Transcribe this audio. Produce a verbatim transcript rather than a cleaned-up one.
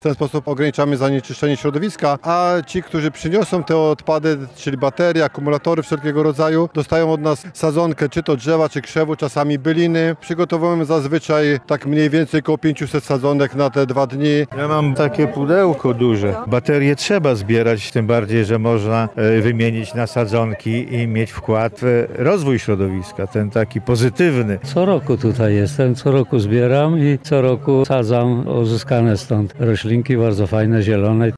W ten sposób ograniczamy zanieczyszczenie środowiska, a ci, którzy przyniosą te odpady, czyli baterie, akumulatory wszelkiego rodzaju, dostają od nas sadzonkę, czy to drzewa, czy krzewu, czasami byliny. Przygotowujemy zazwyczaj tak mniej więcej około pięćset sadzonek na te dwa dni. Ja mam takie pudełko duże. Baterie trzeba zbierać, tym bardziej, że można e, wymienić na sadzonki i mieć wkład w rozwój środowiska, ten taki pozytywny. Co roku tutaj jestem, co roku zbieram i co roku sadzam uzyskane stąd roślinki bardzo fajne, zielone.